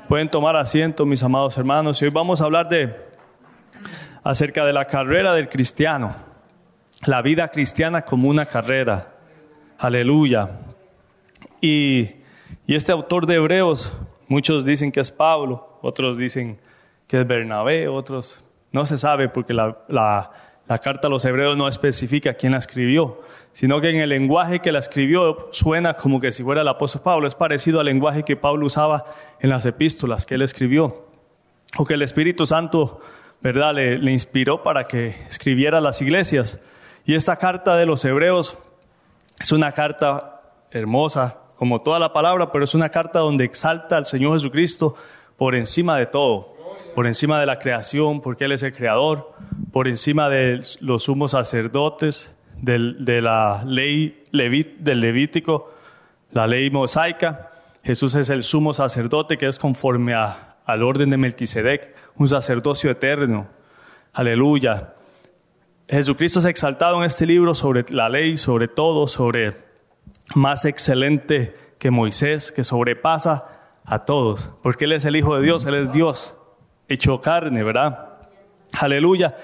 Pueden tomar asiento, mis amados hermanos, y hoy vamos a hablar acerca de la carrera del cristiano, la vida cristiana como una carrera. Aleluya. Y este autor de Hebreos, muchos dicen que es Pablo, otros dicen que es Bernabé, otros no se sabe porque la carta a los Hebreos no especifica quién la escribió, sino que en el lenguaje que la escribió suena como que si fuera el apóstol Pablo. Es parecido al lenguaje que Pablo usaba en las epístolas que él escribió, o que el Espíritu Santo, ¿verdad?, le inspiró para que escribiera a las iglesias. Y esta carta de los Hebreos es una carta hermosa, como toda la palabra, pero es una carta donde exalta al Señor Jesucristo por encima de todo, por encima de la creación, porque Él es el creador, por encima de los sumos sacerdotes, de la ley del Levítico, la ley mosaica. Jesús es el sumo sacerdote que es conforme al orden de Melquisedec, un sacerdocio eterno. Aleluya. Jesucristo es exaltado en este libro sobre la ley, sobre todo, sobre más excelente que Moisés, que sobrepasa a todos, porque Él es el Hijo de Dios, Él es Dios hecho carne, ¿verdad? Aleluya.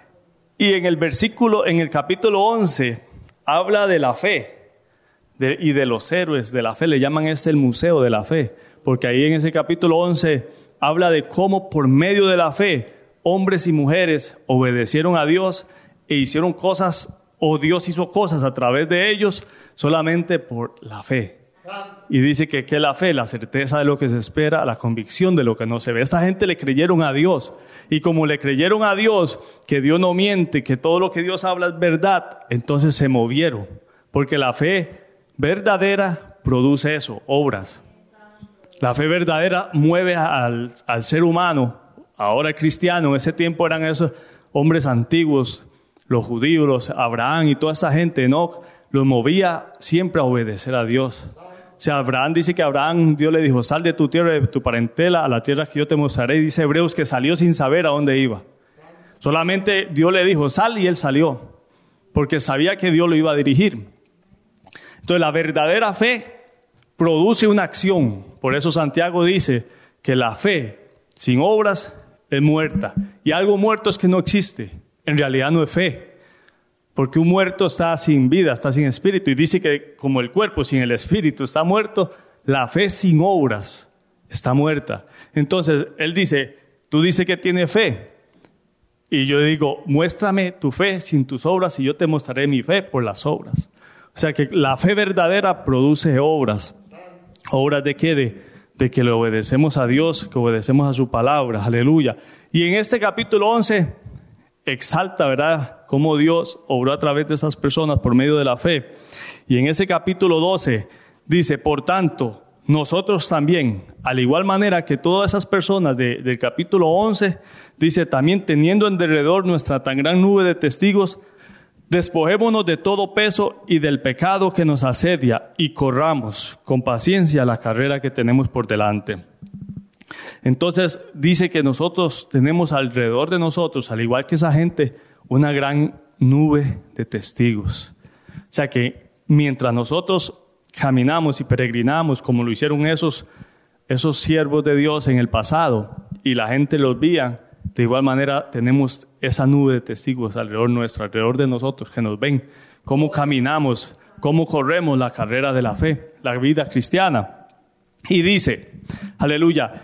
Y en el capítulo 11, habla de la fe y de los héroes de la fe. Le llaman el museo de la fe, porque ahí en ese capítulo 11 habla de cómo por medio de la fe, hombres y mujeres obedecieron a Dios e hicieron cosas, o Dios hizo cosas a través de ellos, solamente por la fe. Y dice que la fe, la certeza de lo que se espera, la convicción de lo que no se ve. Esta gente le creyeron a Dios. Y como le creyeron a Dios, que Dios no miente, que todo lo que Dios habla es verdad, entonces se movieron. Porque la fe verdadera produce eso, obras. La fe verdadera mueve al ser humano. Ahora el cristiano, en ese tiempo eran esos hombres antiguos, los judíos, Abraham y toda esa gente, Enoc, los movía siempre a obedecer a Dios. O sea, Abraham dice que Dios le dijo, sal de tu tierra, de tu parentela, a la tierra que yo te mostraré. Y dice Hebreos que salió sin saber a dónde iba. Solamente Dios le dijo, sal, y él salió, porque sabía que Dios lo iba a dirigir. Entonces la verdadera fe produce una acción. Por eso Santiago dice que la fe sin obras es muerta. Y algo muerto es que no existe. En realidad no es fe. Porque un muerto está sin vida, está sin espíritu. Y dice que como el cuerpo sin el espíritu está muerto, la fe sin obras está muerta. Entonces, él dice, tú dices que tienes fe. Y yo digo, muéstrame tu fe sin tus obras y yo te mostraré mi fe por las obras. O sea que la fe verdadera produce obras. ¿Obras de qué? De que le obedecemos a Dios, que obedecemos a su palabra. Aleluya. Y en este capítulo 11 exalta, ¿verdad?, cómo Dios obró a través de esas personas por medio de la fe. Y en ese capítulo 12 dice, por tanto, nosotros también, al igual manera que todas esas personas del capítulo 11, dice, también teniendo en derredor nuestra tan gran nube de testigos, despojémonos de todo peso y del pecado que nos asedia y corramos con paciencia la carrera que tenemos por delante. Entonces dice que nosotros tenemos alrededor de nosotros, al igual que esa gente, una gran nube de testigos. O sea que mientras nosotros caminamos y peregrinamos, como lo hicieron esos siervos de Dios en el pasado, y la gente los veía, de igual manera tenemos esa nube de testigos alrededor nuestro, alrededor de nosotros, que nos ven cómo caminamos, cómo corremos la carrera de la fe, la vida cristiana. Y dice, aleluya,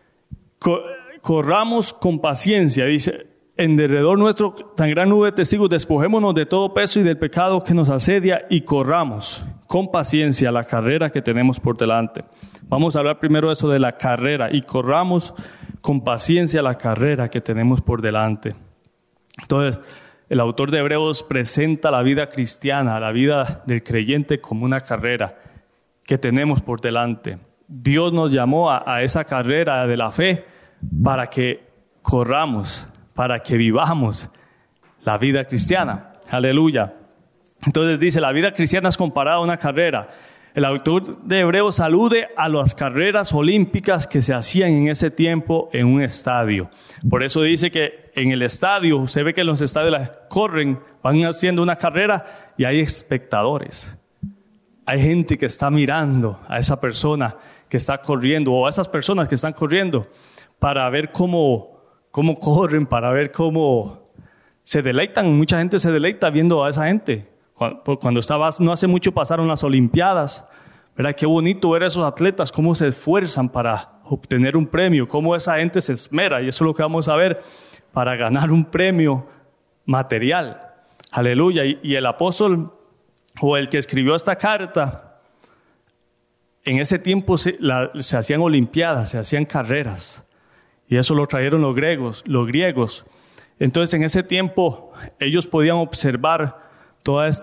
corramos con paciencia, dice, en derredor nuestro tan gran nube de testigos, despojémonos de todo peso y del pecado que nos asedia y corramos con paciencia la carrera que tenemos por delante. Vamos a hablar primero de eso de la carrera, y corramos con paciencia la carrera que tenemos por delante. Entonces, el autor de Hebreos presenta la vida cristiana, la vida del creyente como una carrera que tenemos por delante. Dios nos llamó a esa carrera de la fe para que corramos, para que vivamos la vida cristiana. Aleluya. Entonces dice, la vida cristiana es comparada a una carrera. El autor de Hebreos alude a las carreras olímpicas que se hacían en ese tiempo en un estadio. Por eso dice que en el estadio, usted ve que en los estadios corren, van haciendo una carrera y hay espectadores. Hay gente que está mirando a esa persona que está corriendo o a esas personas que están corriendo para ver cómo corren, para ver cómo se deleitan. Mucha gente se deleita viendo a esa gente. Cuando no hace mucho pasaron las Olimpiadas, ¿verdad? Qué bonito ver a esos atletas, cómo se esfuerzan para obtener un premio, cómo esa gente se esmera, y eso es lo que vamos a ver, para ganar un premio material. Aleluya. Y el apóstol, o el que escribió esta carta, en ese tiempo se hacían olimpiadas, se hacían carreras, y eso lo trajeron los griegos. Entonces, en ese tiempo, ellos podían observar todas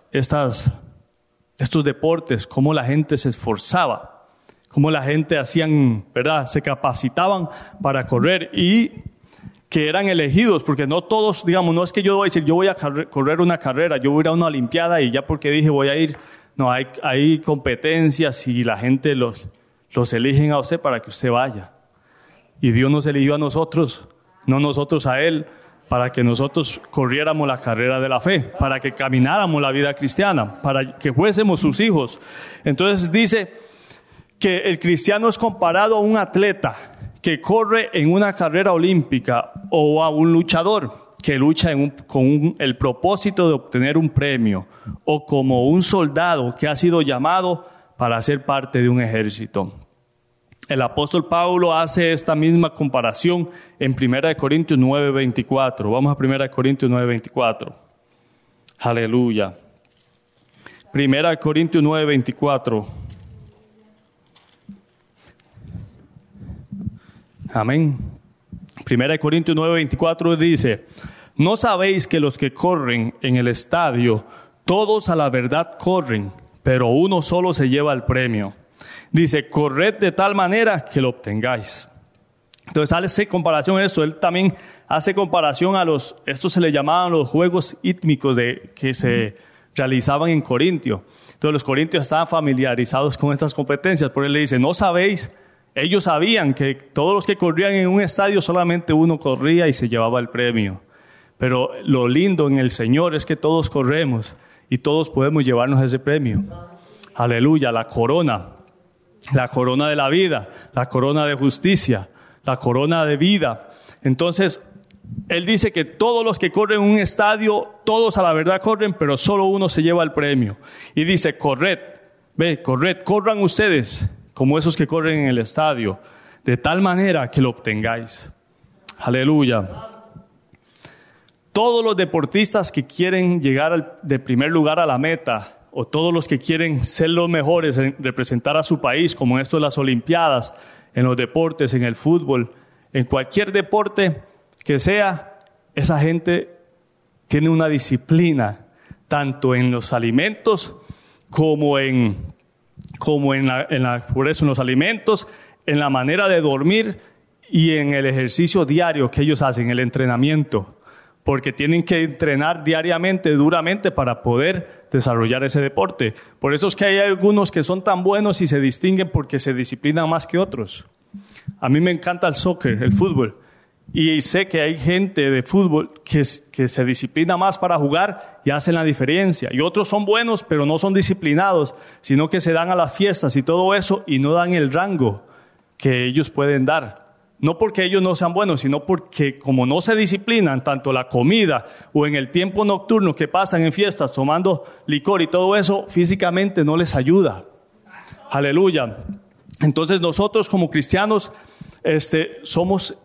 estos deportes, cómo la gente se esforzaba, cómo la gente se capacitaban para correr, y que eran elegidos, porque no todos, no es que yo voy a decir, yo voy a correr una carrera, yo voy a ir a una olimpiada y ya porque dije voy a ir. No, hay competencias y la gente los eligen a usted para que usted vaya. Y Dios nos eligió a nosotros, no nosotros a Él, para que nosotros corriéramos la carrera de la fe, para que camináramos la vida cristiana, para que fuésemos sus hijos. Entonces dice que el cristiano es comparado a un atleta que corre en una carrera olímpica, o a un luchador que lucha con el propósito de obtener un premio, o como un soldado que ha sido llamado para ser parte de un ejército. El apóstol Pablo hace esta misma comparación en 1 Corintios 9:24. Vamos a 1 Corintios 9:24. Aleluya. 1 Corintios 9:24. Amén. 1 Corintios 9:24 dice: ¿no sabéis que los que corren en el estadio, todos a la verdad corren, pero uno solo se lleva el premio? Dice, corred de tal manera que lo obtengáis. Entonces hace comparación a esto. Él también hace comparación estos se le llamaban los juegos hítmicos que se realizaban en Corintio. Entonces los corintios estaban familiarizados con estas competencias. Por él le dice, ¿no sabéis? Ellos sabían que todos los que corrían en un estadio, solamente uno corría y se llevaba el premio. Pero lo lindo en el Señor es que todos corremos y todos podemos llevarnos ese premio. Aleluya, la corona de la vida, la corona de justicia, la corona de vida. Entonces, él dice que todos los que corren en un estadio, todos a la verdad corren, pero solo uno se lleva el premio. Y dice, corred, corran ustedes como esos que corren en el estadio, de tal manera que lo obtengáis. Aleluya. Todos los deportistas que quieren llegar de primer lugar a la meta, o todos los que quieren ser los mejores en representar a su país, como en esto de las Olimpiadas, en los deportes, en el fútbol, en cualquier deporte que sea, esa gente tiene una disciplina, tanto en los alimentos como en los alimentos, en la manera de dormir y en el ejercicio diario que ellos hacen, el entrenamiento. Porque tienen que entrenar diariamente, duramente, para poder desarrollar ese deporte. Por eso es que hay algunos que son tan buenos y se distinguen porque se disciplinan más que otros. A mí me encanta el soccer, el fútbol. Y sé que hay gente de fútbol que se disciplina más para jugar y hacen la diferencia. Y otros son buenos, pero no son disciplinados, sino que se dan a las fiestas y todo eso y no dan el rango que ellos pueden dar. No porque ellos no sean buenos, sino porque como no se disciplinan, tanto la comida o en el tiempo nocturno que pasan en fiestas tomando licor y todo eso, físicamente no les ayuda. Aleluya. Entonces nosotros como cristianos somos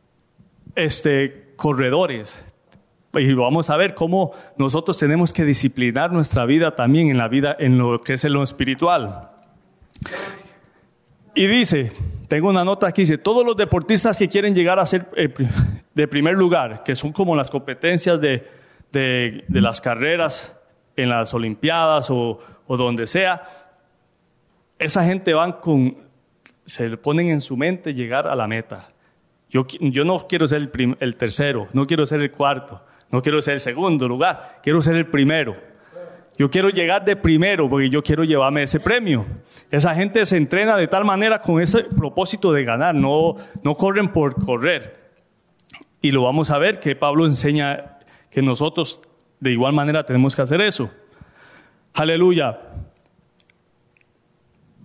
corredores. Y vamos a ver cómo nosotros tenemos que disciplinar nuestra vida también en lo que es en lo espiritual. Y dice, tengo una nota aquí, dice, todos los deportistas que quieren llegar a ser de primer lugar, que son como las competencias de las carreras en las Olimpiadas o donde sea, esa gente se le ponen en su mente llegar a la meta. Yo no quiero ser el tercero, no quiero ser el cuarto, no quiero ser el segundo lugar, quiero ser el primero. Yo quiero llegar de primero porque yo quiero llevarme ese premio. Esa gente se entrena de tal manera con ese propósito de ganar, no corren por correr. Y lo vamos a ver que Pablo enseña que nosotros de igual manera tenemos que hacer eso. Aleluya.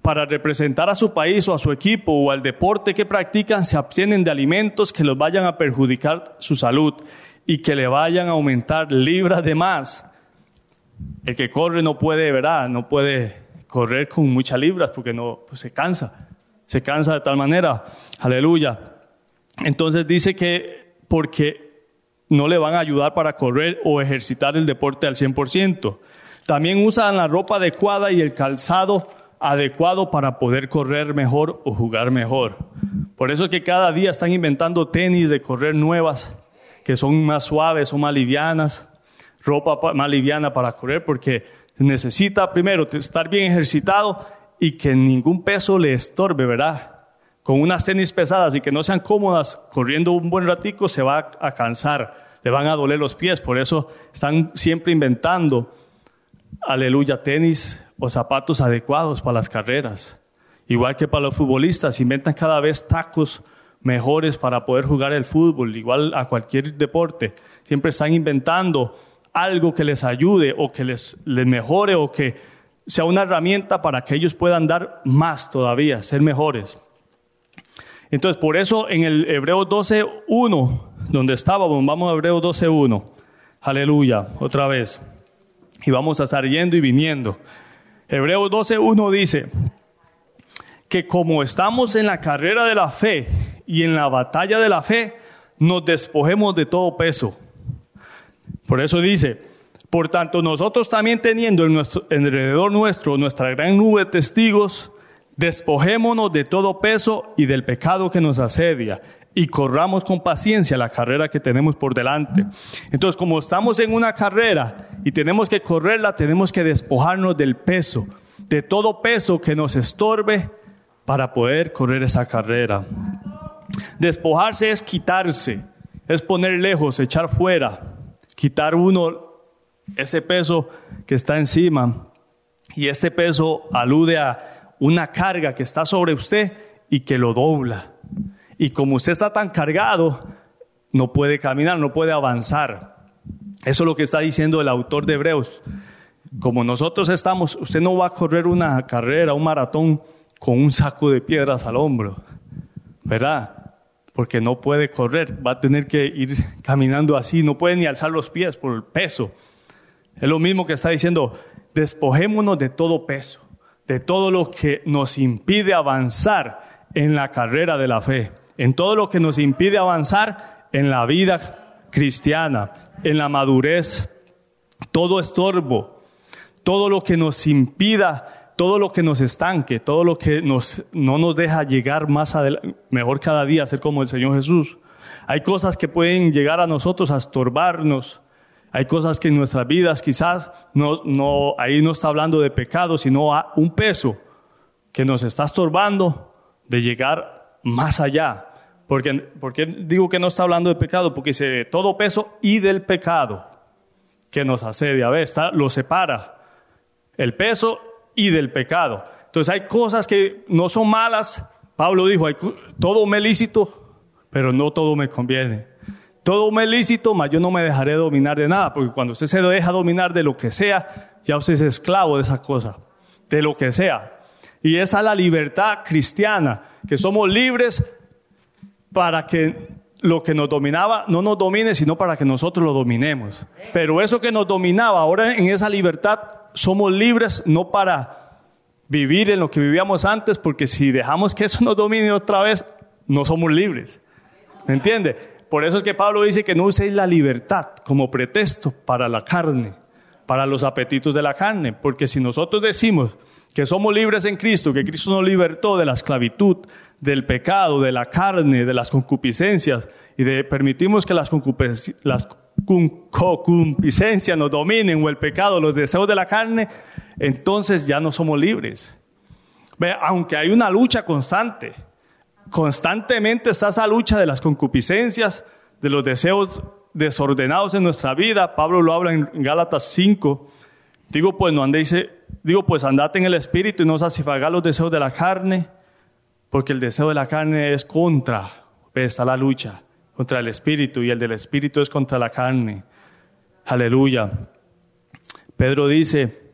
para representar a su país o a su equipo o al deporte que practican, se abstienen de alimentos que los vayan a perjudicar su salud y que le vayan a aumentar libras de más. El que corre no puede, ¿verdad? No puede correr con muchas libras porque no, pues se cansa de tal manera. Aleluya. Entonces dice que porque no le van a ayudar para correr o ejercitar el deporte al 100%. También usan la ropa adecuada y el calzado adecuado para poder correr mejor o jugar mejor. Por eso es que cada día están inventando tenis de correr nuevas, que son más suaves, son más livianas, ropa más liviana para correr, porque necesita primero estar bien ejercitado y que ningún peso le estorbe, ¿verdad? Con unas tenis pesadas y que no sean cómodas, corriendo un buen ratico se va a cansar, le van a doler los pies. Por eso están siempre inventando, aleluya, tenis o zapatos adecuados para las carreras. Igual que para los futbolistas, inventan cada vez tacos mejores para poder jugar el fútbol, igual a cualquier deporte. Siempre están inventando algo que les ayude o que les mejore o que sea una herramienta para que ellos puedan dar más todavía, ser mejores. Entonces, por eso en el Hebreos 12:1, donde estábamos, vamos a Hebreos 12:1. Aleluya, otra vez. Y vamos a estar yendo y viniendo. Hebreos 12:1 dice que como estamos en la carrera de la fe y en la batalla de la fe, nos despojemos de todo peso. Por eso dice, por tanto, nosotros también teniendo alrededor nuestro nuestra gran nube de testigos, despojémonos de todo peso y del pecado que nos asedia y corramos con paciencia la carrera que tenemos por delante. Entonces, como estamos en una carrera y tenemos que correrla, tenemos que despojarnos del peso, de todo peso que nos estorbe para poder correr esa carrera. Despojarse es quitarse, es poner lejos, echar fuera, quitar uno ese peso que está encima. Y este peso alude a una carga que está sobre usted y que lo dobla. Y como usted está tan cargado, no puede caminar, no puede avanzar. Eso es lo que está diciendo el autor de Hebreos. Como nosotros estamos, usted no va a correr una carrera, un maratón con un saco de piedras al hombro, ¿verdad? Porque no puede correr, va a tener que ir caminando así, no puede ni alzar los pies por el peso. Es lo mismo que está diciendo, despojémonos de todo peso, de todo lo que nos impide avanzar en la carrera de la fe, en todo lo que nos impide avanzar en la vida cristiana, en la madurez, todo estorbo, todo lo que nos impida, todo lo que nos estanque, todo lo que no nos deja llegar más adelante, mejor cada día ser como el Señor Jesús. Hay cosas que pueden llegar a nosotros a estorbarnos. Hay cosas que en nuestras vidas quizás ahí no está hablando de pecado, sino a un peso que nos está estorbando de llegar más allá. ¿Por qué digo que no está hablando de pecado? Porque dice de todo peso y del pecado que nos asedia. A ver, lo separa. El peso y del pecado. Entonces hay cosas que no son malas. Pablo dijo, todo me es lícito, pero no todo me conviene. Todo me es lícito, mas yo no me dejaré dominar de nada, porque cuando usted se deja dominar de lo que sea, ya usted es esclavo de esa cosa, de lo que sea. Y esa es la libertad cristiana, que somos libres para que lo que nos dominaba no nos domine, sino para que nosotros lo dominemos. Pero eso que nos dominaba, ahora en esa libertad somos libres no para vivir en lo que vivíamos antes, porque si dejamos que eso nos domine otra vez, no somos libres. ¿Me entiende? Por eso es que Pablo dice que no uséis la libertad como pretexto para la carne, para los apetitos de la carne. Porque si nosotros decimos que somos libres en Cristo, que Cristo nos libertó de la esclavitud, del pecado, de la carne, de las concupiscencias, y permitimos que las concupiscencias nos dominen, o el pecado, los deseos de la carne, entonces ya no somos libres. Ve, aunque hay una lucha constante, constantemente está esa lucha de las concupiscencias, de los deseos desordenados en nuestra vida. Pablo lo habla en Gálatas 5. Digo pues andad en el Espíritu y no satisfagáis los deseos de la carne, porque el deseo de la carne es está la lucha contra el Espíritu, y el del Espíritu es contra la carne. Aleluya. Pedro dice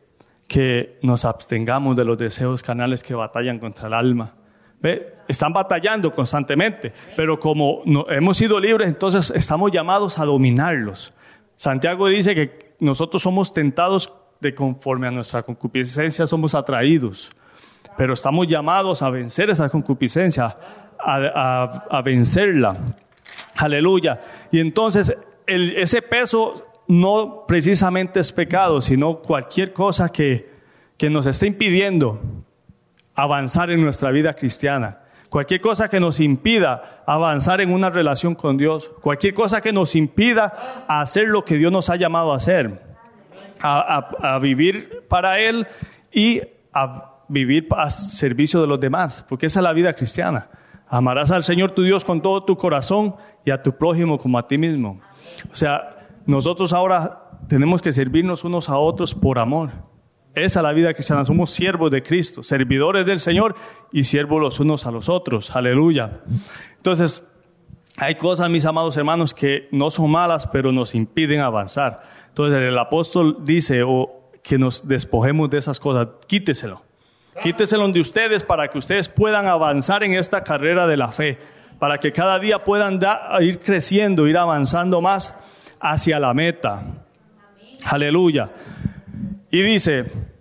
que nos abstengamos de los deseos carnales que batallan contra el alma. ¿Ve? Están batallando constantemente, pero como hemos sido libres, entonces estamos llamados a dominarlos. Santiago dice que nosotros somos tentados de conforme a nuestra concupiscencia somos atraídos, pero estamos llamados a vencer esa concupiscencia, a vencerla. Aleluya. Y entonces ese peso no precisamente es pecado, sino cualquier cosa que nos esté impidiendo avanzar en nuestra vida cristiana. Cualquier cosa que nos impida avanzar en una relación con Dios. Cualquier cosa que nos impida hacer lo que Dios nos ha llamado a hacer. A vivir para Él y a vivir a servicio de los demás. Porque esa es la vida cristiana. Amarás al Señor tu Dios con todo tu corazón y a tu prójimo como a ti mismo. O sea, nosotros ahora tenemos que servirnos unos a otros por amor. Esa es la vida cristiana. Somos siervos de Cristo, servidores del Señor y siervos los unos a los otros. Aleluya. Entonces, hay cosas, mis amados hermanos, que no son malas, pero nos impiden avanzar. Entonces, el apóstol dice que nos despojemos de esas cosas. Quíteselo. Quíteselo de ustedes para que ustedes puedan avanzar en esta carrera de la fe. Para que cada día puedan ir creciendo, ir avanzando más hacia la meta. Aleluya. Y dice,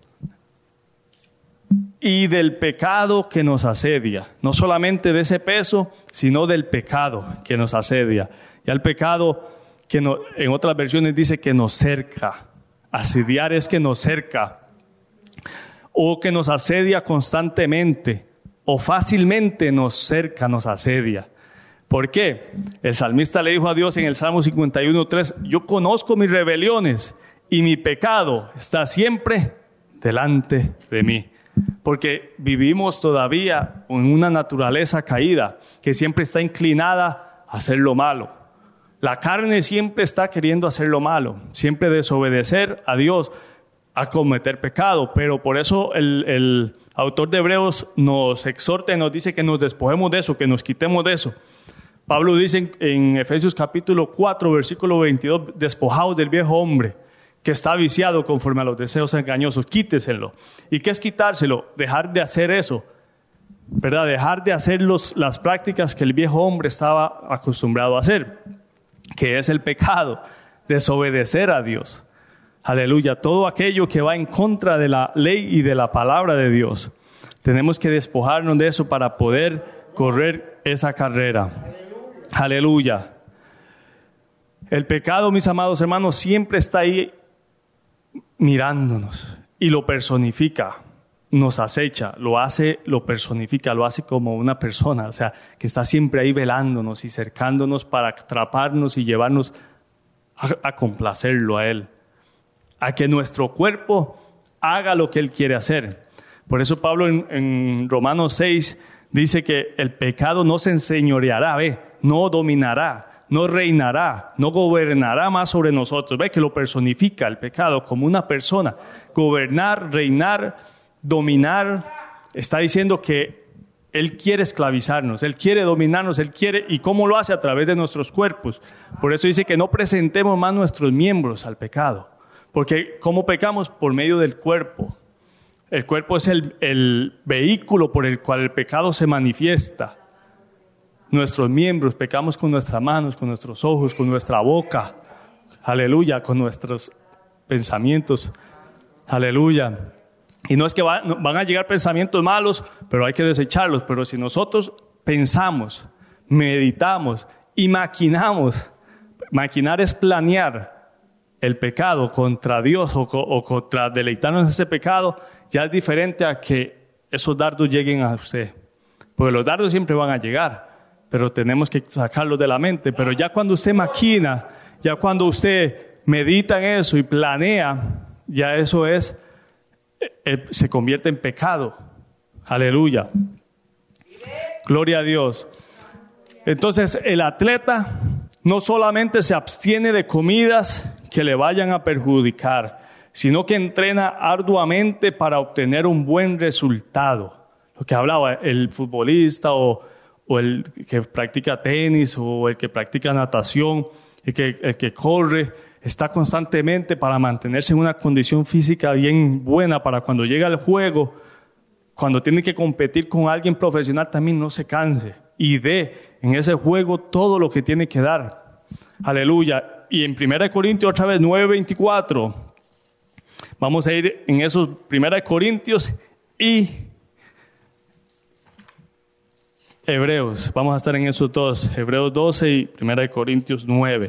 y del pecado que nos asedia, no solamente de ese peso, sino del pecado que nos asedia. Ya el pecado que en otras versiones dice que nos cerca, asediar es que nos cerca, o que nos asedia constantemente, o fácilmente nos cerca, nos asedia. ¿Por qué? El salmista le dijo a Dios en el Salmo 51:3, yo conozco mis rebeliones, y mi pecado está siempre delante de mí. Porque vivimos todavía en una naturaleza caída que siempre está inclinada a hacer lo malo. La carne siempre está queriendo hacer lo malo, siempre desobedecer a Dios, a cometer pecado. Pero por eso el autor de Hebreos nos exhorta y nos dice que nos despojemos de eso, que nos quitemos de eso. Pablo dice en Efesios capítulo 4, versículo 22, despojaos del viejo hombre, que está viciado conforme a los deseos engañosos, quíteselo. ¿Y qué es quitárselo? Dejar de hacer eso, ¿verdad? Dejar de hacer las prácticas que el viejo hombre estaba acostumbrado a hacer, que es el pecado, desobedecer a Dios. Aleluya, todo aquello que va en contra de la ley y de la palabra de Dios. Tenemos que despojarnos de eso para poder correr esa carrera. Aleluya. El pecado, mis amados hermanos, siempre está ahí mirándonos y lo personifica, nos acecha, lo personifica, lo hace como una persona, o sea, que está siempre ahí velándonos y cercándonos para atraparnos y llevarnos a complacerlo a Él, a que nuestro cuerpo haga lo que Él quiere hacer. Por eso Pablo en Romanos 6 dice que el pecado no se enseñoreará, no dominará, no reinará, no gobernará más sobre nosotros. Ve que lo personifica el pecado como una persona. Gobernar, reinar, dominar. Está diciendo que Él quiere esclavizarnos, Él quiere dominarnos, Él quiere. ¿Y cómo lo hace? A través de nuestros cuerpos. Por eso dice que no presentemos más nuestros miembros al pecado. Porque ¿cómo pecamos? Por medio del cuerpo. El cuerpo es el vehículo por el cual el pecado se manifiesta. Nuestros miembros, pecamos con nuestras manos, con nuestros ojos, con nuestra boca, aleluya, con nuestros pensamientos, aleluya. Y no es que van a llegar pensamientos malos, pero hay que desecharlos. Pero si nosotros pensamos, meditamos y maquinamos, maquinar es planear el pecado contra Dios o contra deleitarnos en ese pecado, ya es diferente a que esos dardos lleguen a usted. Porque los dardos siempre van a llegar, pero tenemos que sacarlos de la mente. Pero ya cuando usted maquina, ya cuando usted medita en eso y planea, ya eso se convierte en pecado. Aleluya. Gloria a Dios. Entonces el atleta no solamente se abstiene de comidas que le vayan a perjudicar, sino que entrena arduamente para obtener un buen resultado. Lo que hablaba el futbolista o el que practica tenis o el que practica natación, el que corre, está constantemente para mantenerse en una condición física bien buena para cuando llega al juego, cuando tiene que competir con alguien profesional también no se canse y dé en ese juego todo lo que tiene que dar. Aleluya. Y en 1 Corintios otra vez 9:24, vamos a ir en esos 1 Corintios y Hebreos. Vamos a estar en esos dos, Hebreos 12 y 1 Corintios 9.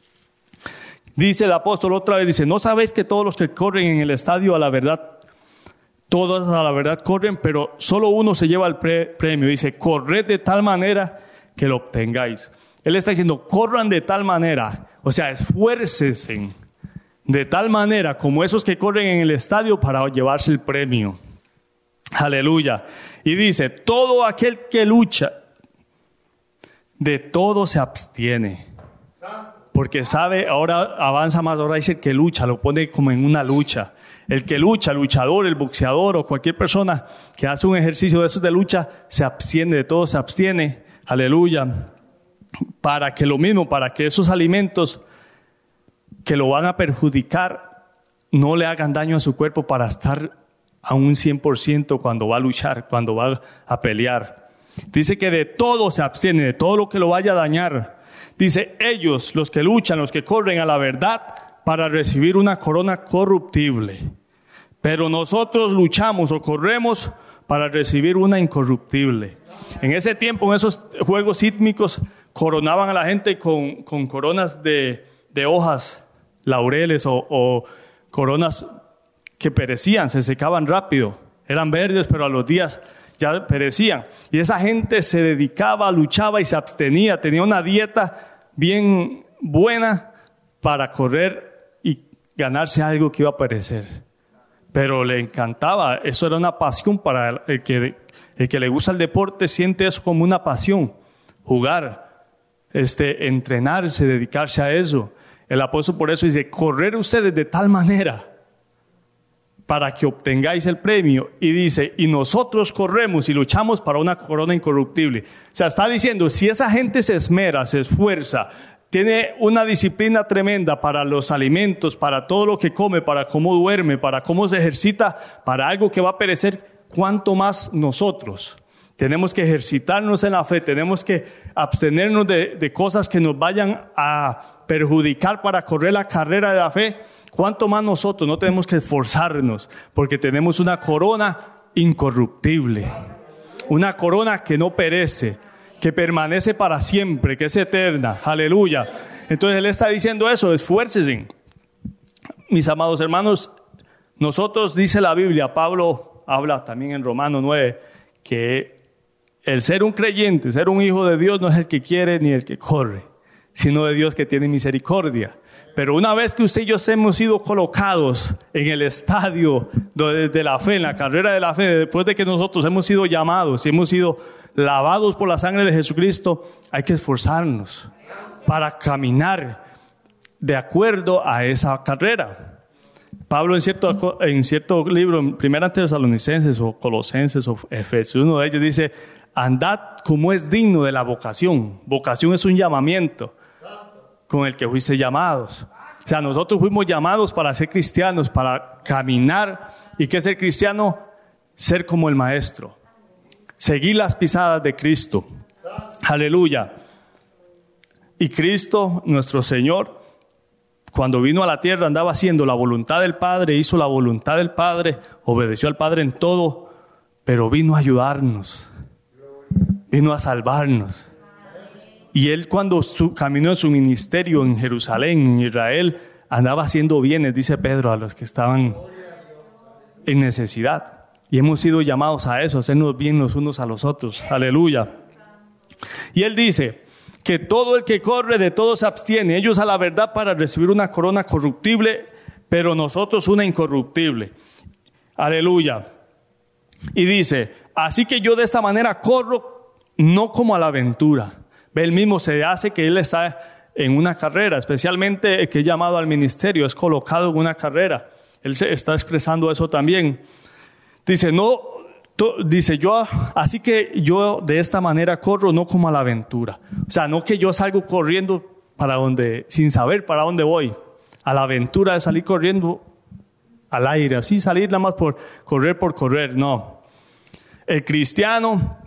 Dice el apóstol otra vez, dice, ¿no sabéis que todos los que corren en el estadio a la verdad, todos a la verdad corren, pero solo uno se lleva el premio? Dice, corred de tal manera que lo obtengáis. Él está diciendo, corran de tal manera, o sea, esfuércense de tal manera como esos que corren en el estadio para llevarse el premio. Aleluya. Y dice, todo aquel que lucha, de todo se abstiene. Porque sabe, ahora avanza más, ahora dice que lucha, lo pone como en una lucha. El que lucha, el luchador, el boxeador o cualquier persona que hace un ejercicio de esos de lucha, se abstiene, de todo se abstiene. Aleluya. Para que esos alimentos que lo van a perjudicar no le hagan daño a su cuerpo para estar a un 100% cuando va a luchar, cuando va a pelear. Dice que de todo se abstiene, de todo lo que lo vaya a dañar. Dice, ellos, los que luchan, los que corren a la verdad, para recibir una corona corruptible. Pero nosotros luchamos o corremos para recibir una incorruptible. En ese tiempo, en esos juegos sísmicos, coronaban a la gente con coronas de hojas, laureles o coronas que perecían, se secaban rápido. Eran verdes, pero a los días ya perecían. Y esa gente se dedicaba, luchaba y se abstenía. Tenía una dieta bien buena para correr y ganarse algo que iba a perecer. Pero le encantaba. Eso era una pasión para el que le gusta el deporte, siente eso como una pasión. Jugar, entrenarse, dedicarse a eso. El apóstol por eso dice, correr ustedes de tal manera para que obtengáis el premio. Y dice, y nosotros corremos y luchamos para una corona incorruptible. O sea, está diciendo, si esa gente se esmera, se esfuerza, tiene una disciplina tremenda para los alimentos, para todo lo que come, para cómo duerme, para cómo se ejercita, para algo que va a perecer, ¿cuánto más nosotros? Tenemos que ejercitarnos en la fe, tenemos que abstenernos de cosas que nos vayan a perjudicar para correr la carrera de la fe. ¿Cuánto más nosotros no tenemos que esforzarnos? Porque tenemos una corona incorruptible. Una corona que no perece, que permanece para siempre, que es eterna. Aleluya. Entonces Él está diciendo eso, esfuércense. Mis amados hermanos, nosotros, dice la Biblia, Pablo habla también en Romanos 9, que el ser un creyente, ser un hijo de Dios no es el que quiere ni el que corre, sino de Dios que tiene misericordia. Pero una vez que usted y yo hemos sido colocados en el estadio de la fe, en la carrera de la fe, después de que nosotros hemos sido llamados y hemos sido lavados por la sangre de Jesucristo, hay que esforzarnos para caminar de acuerdo a esa carrera. Pablo en cierto libro, en 1 Tesalonicenses o Colosenses o Efesios, uno de ellos dice, andad como es digno de la vocación. Vocación es un llamamiento con el que fuiste llamados. O sea, nosotros fuimos llamados para ser cristianos, para caminar. ¿Y qué es ser cristiano? Ser como el Maestro. Seguir las pisadas de Cristo. Aleluya. Y Cristo, nuestro Señor, cuando vino a la tierra andaba haciendo la voluntad del Padre, hizo la voluntad del Padre, obedeció al Padre en todo, pero vino a ayudarnos. Vino a salvarnos. Y Él cuando caminó en su ministerio en Jerusalén, en Israel, andaba haciendo bienes, dice Pedro, a los que estaban en necesidad. Y hemos sido llamados a eso, a hacernos bien los unos a los otros. Aleluya. Y Él dice que todo el que corre de todo se abstiene. Ellos a la verdad para recibir una corona corruptible, pero nosotros una incorruptible. Aleluya. Y dice, así que yo de esta manera corro, no como a la aventura. Él mismo se hace que Él está en una carrera, especialmente el que es llamado al ministerio, es colocado en una carrera. Él se está expresando eso también. Dice, así que yo de esta manera corro, no como a la aventura. O sea, no que yo salgo corriendo sin saber para dónde voy. a la aventura de salir corriendo al aire, así salir nada más por correr, no. El cristiano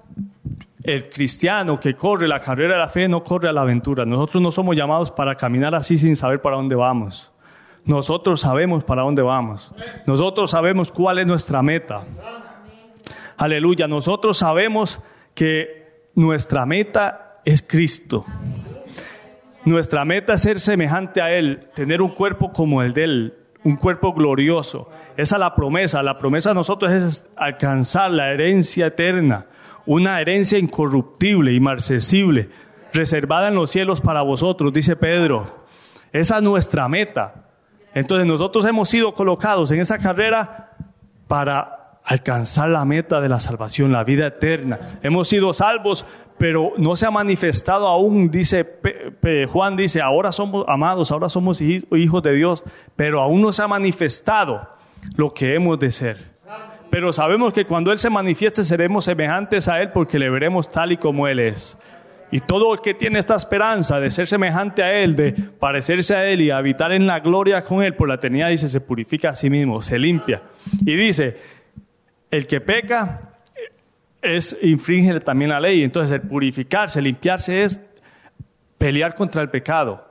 que corre la carrera de la fe no corre a la aventura. Nosotros no somos llamados para caminar así sin saber para dónde vamos. Nosotros sabemos para dónde vamos. Nosotros sabemos cuál es nuestra meta. Aleluya. Nosotros sabemos que nuestra meta es Cristo. Nuestra meta es ser semejante a Él, tener un cuerpo como el de Él, un cuerpo glorioso. Esa es la promesa. La promesa de nosotros es alcanzar la herencia eterna, una herencia incorruptible, inmarcesible, reservada en los cielos para vosotros, dice Pedro. Esa es nuestra meta. Entonces nosotros hemos sido colocados en esa carrera para alcanzar la meta de la salvación, la vida eterna. Hemos sido salvos, pero no se ha manifestado aún, dice Juan, dice, ahora somos amados, ahora somos hijos de Dios, pero aún no se ha manifestado lo que hemos de ser. Pero sabemos que cuando Él se manifieste seremos semejantes a Él porque le veremos tal y como Él es. Y todo el que tiene esta esperanza de ser semejante a Él, de parecerse a Él y habitar en la gloria con Él por la eternidad, dice, se purifica a sí mismo, se limpia. Y dice, el que peca infringe también la ley. Entonces el purificarse, limpiarse es pelear contra el pecado.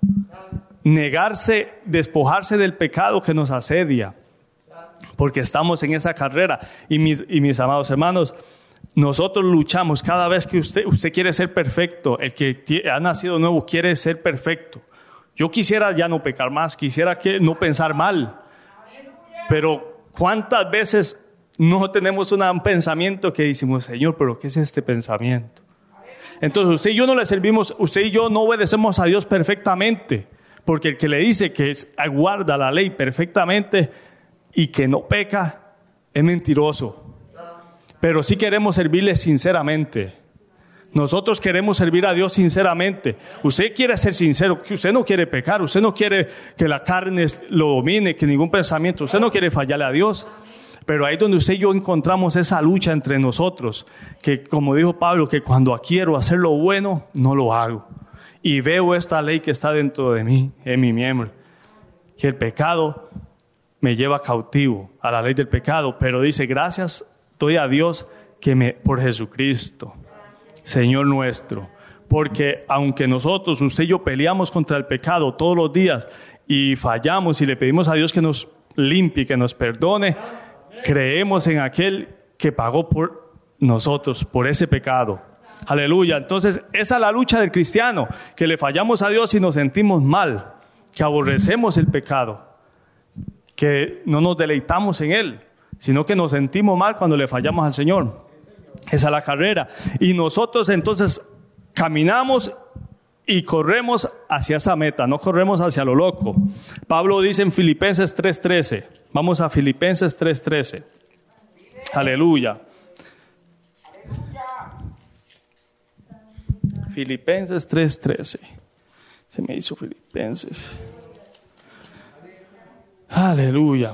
Negarse, despojarse del pecado que nos asedia. Porque estamos en esa carrera. Y mis amados hermanos, nosotros luchamos cada vez que usted quiere ser perfecto. El que ha nacido nuevo quiere ser perfecto. Yo quisiera ya no pecar más, quisiera no pensar mal. Pero ¿cuántas veces no tenemos un pensamiento que decimos, Señor, pero qué es este pensamiento? Entonces usted y yo no le servimos, usted y yo no obedecemos a Dios perfectamente. Porque el que le dice que guarda la ley perfectamente y que no peca, es mentiroso. Pero sí queremos servirle sinceramente. Nosotros queremos servir a Dios sinceramente. Usted quiere ser sincero, que usted no quiere pecar, usted no quiere que la carne lo domine, que ningún pensamiento, usted no quiere fallarle a Dios. Pero ahí es donde usted y yo encontramos esa lucha entre nosotros, que como dijo Pablo, que cuando quiero hacer lo bueno, no lo hago. Y veo esta ley que está dentro de mí, en mi miembro, que el pecado me lleva cautivo a la ley del pecado. Pero dice, gracias doy a Dios por Jesucristo, Señor nuestro. Porque aunque nosotros, usted y yo, peleamos contra el pecado todos los días y fallamos y le pedimos a Dios que nos limpie, que nos perdone, creemos en aquel que pagó por nosotros, por ese pecado. Aleluya. Entonces, esa es la lucha del cristiano, que le fallamos a Dios y nos sentimos mal, que aborrecemos el pecado, que no nos deleitamos en él, sino que nos sentimos mal cuando le fallamos al Señor. Esa es la carrera. Y nosotros entonces caminamos y corremos hacia esa meta, no corremos hacia lo loco. Pablo dice en Filipenses 3:13. Vamos a Filipenses 3:13. Aleluya. Filipenses 3:13. Se me hizo Filipenses. Aleluya.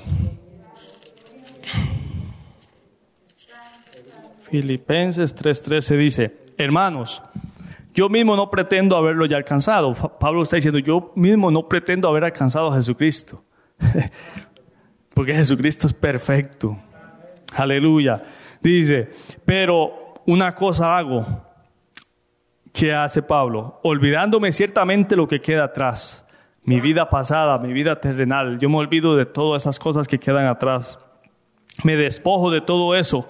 Filipenses 3:13 dice, hermanos, yo mismo no pretendo haberlo ya alcanzado. Pablo está diciendo, yo mismo no pretendo haber alcanzado a Jesucristo. Porque Jesucristo es perfecto. Aleluya. Dice, pero una cosa hago. ¿Qué hace Pablo? Olvidándome ciertamente lo que queda atrás. Mi vida pasada, mi vida terrenal. Yo me olvido de todas esas cosas que quedan atrás. Me despojo de todo eso.